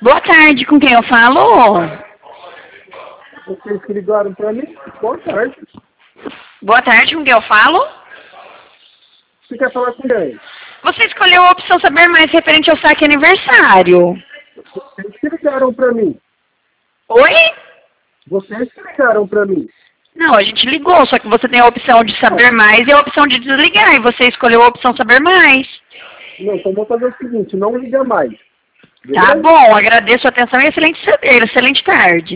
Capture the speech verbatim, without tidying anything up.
Boa tarde, com quem eu falo? Vocês que ligaram para mim? Boa tarde. Boa tarde, com quem eu falo? Você quer falar com quem? Você escolheu a opção Saber Mais referente ao saque aniversário. Vocês que ligaram para mim. Oi? Vocês que ligaram para mim. Não, a gente ligou, só que você tem a opção de Saber Mais e a opção de desligar, e você escolheu a opção Saber Mais. Não, então vou fazer o seguinte, não liga mais. Tá bom, agradeço a atenção e excelente, excelente tarde.